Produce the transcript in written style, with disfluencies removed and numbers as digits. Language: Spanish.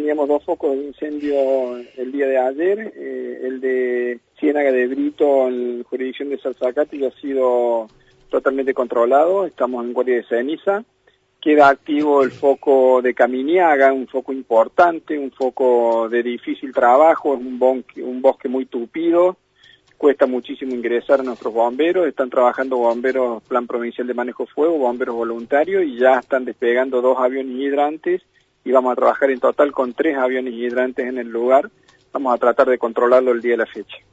teníamos 2 focos de incendio el día de ayer, el de Ciénaga de Brito en la jurisdicción de Salzacate ya ha sido totalmente controlado, estamos en guardia de ceniza. Queda activo el foco de Caminiaga, un foco importante, un foco de difícil trabajo, es un bosque muy tupido, cuesta muchísimo ingresar a nuestros bomberos, están trabajando bomberos, Plan Provincial de Manejo de Fuego, bomberos voluntarios, y ya están despegando 2 aviones hidrantes, y vamos a trabajar en total con 3 aviones hidrantes en el lugar. Vamos a tratar de controlarlo el día de la fecha.